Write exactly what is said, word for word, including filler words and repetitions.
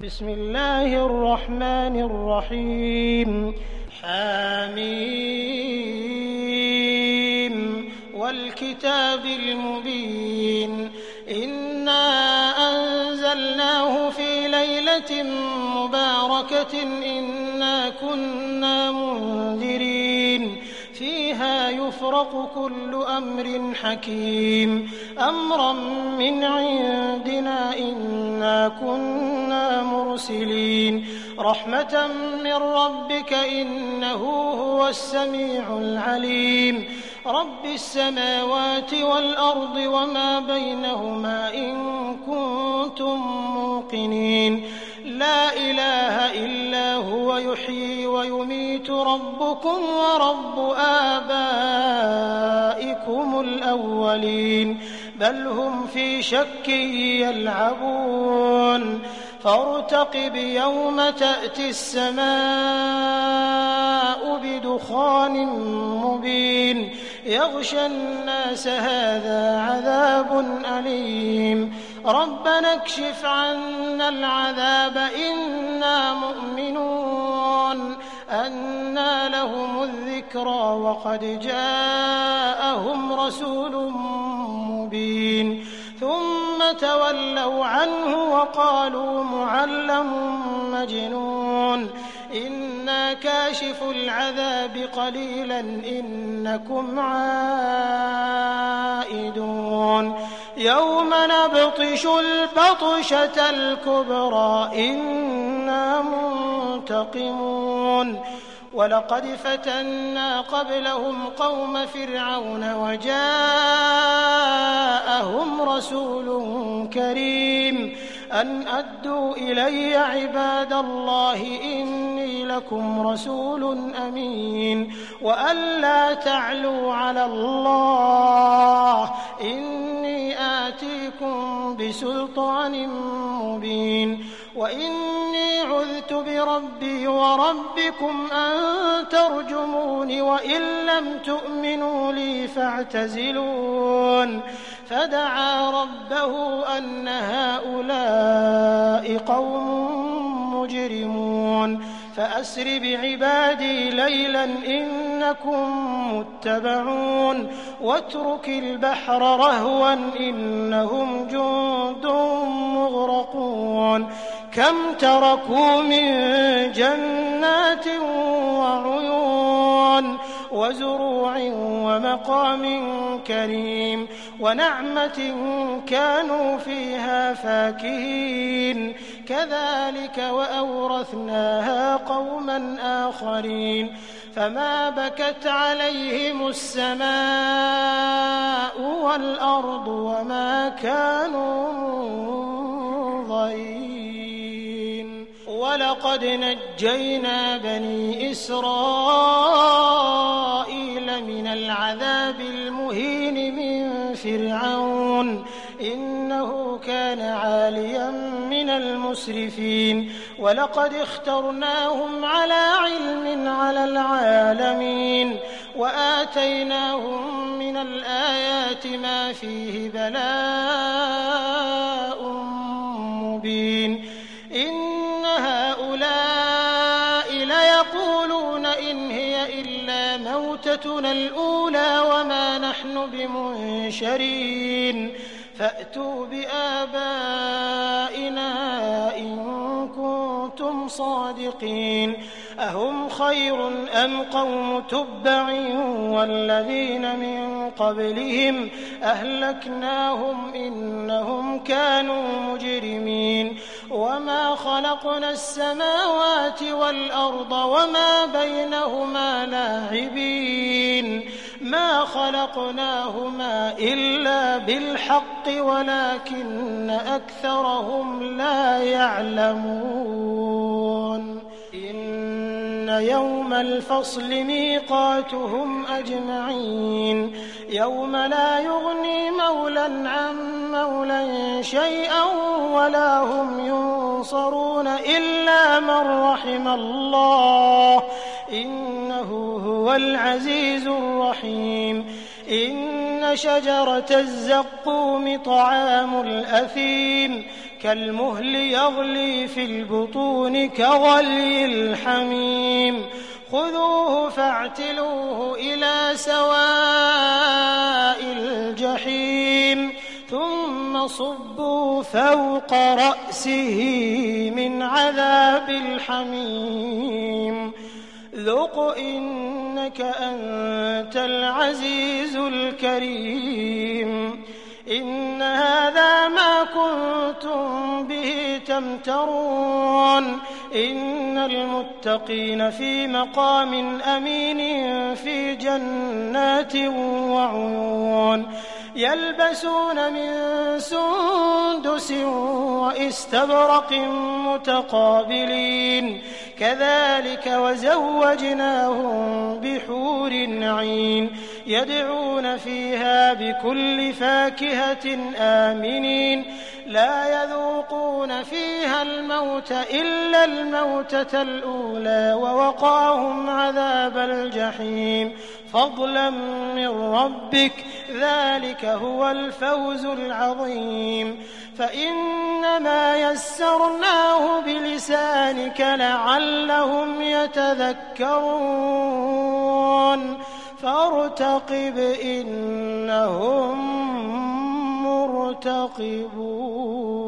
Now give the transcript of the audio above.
بسم الله الرحمن الرحيم حميم والكتاب المبين إنا أنزلناه في ليلة مباركة إنا كنا منذرين فيها يفرق كل أمر حكيم أمرا من عندنا إنا كنا مرسلين رحمة من ربك إنه هو السميع العليم رب السماوات والأرض وما بينهما إن كنتم موقنين لا إله إلا هو يحيي ويميت ربكم ورب آبائكم الأولين بل هم في شك يلعبون فارتقب يوم تأتي السماء بدخان مبين يغشى الناس هذا عذاب أليم ربنا اكشف عنا العذاب إنا مؤمنون أنى لهم الذكرى وقد جاءهم رسول مبين ثم تولوا عنه وقالوا معلم مجنون إنا كاشف العذاب قليلا إنكم عائدون يوم نبطش البطشة الكبرى إنا منتقمون ولقد فتنا قبلهم قوم فرعون وجاءهم رسول كريم أن أدوا إلي عباد الله إني لكم رسول أمين وأن لا تعلوا على الله إني آتيكم بسلطان مبين وإني عذت بربي وربكم أن ترجمون وإن لم تؤمنوا لي فاعتزلون فدعا ربه أن هؤلاء قوم مجرمون فأسر بعبادي ليلا إنكم متبعون واترك البحر رهوا إنهم جند مغرقون كم تركوا من جنات وعيون وزروع ومقام كريم ونعمة كانوا فيها فاكهين كذلك وأورثناها قوما آخرين فما بكت عليهم السماء والأرض وما كانوا منظرين ولقد نجينا بني إسرائيل من العذاب المهين من فرعون إنه كان عاليا من المسرفين ولقد اخترناهم على علم على العالمين وآتيناهم من الآيات ما فيه بلاء مبين إن هؤلاء ليقولون إن هي إلا موتتنا الأولى وما نحن بمنشرين فأتوا بآبائنا إن كنتم صادقين أهم خير أم قوم تبع والذين من قبلهم أهلكناهم إنهم كانوا مجرمين وما خلقنا السماوات والأرض وما بينهما لاعبين ما خلقناهما إلا بالحق ولكن أكثرهم لا يعلمون إن يوم الفصل ميقاتهم أجمعين يوم لا يغني مولى عن مولى شيئا ولا هم ينصرون إلا من رحم الله إنه هو العزيز الرحيم إن شجرة الزقوم طعام الأثيم كالمهل يغلي في البطون كغلي الحميم خذوه فاعتلوه إلى سواء الجحيم ثم صبوا فوق رأسه من عذاب الحميم ذق إنك أنت العزيز الكريم إن هذا ما كنتم به تمترون إن المتقين في مقام أمين في جنات وعيون يلبسون من سندس وإستبرق متقابلين كذلك وزوجناهم بحور عين يدعون فيها بكل فاكهة آمنين لا يذوقون فيها الموت إلا الموتة الأولى ووقاهم عذاب الجحيم فضلا من ربك ذلك هو الفوز العظيم فإنما يسرناه بلسانك لعلهم يتذكرون فارتقب إنهم مرتقبون.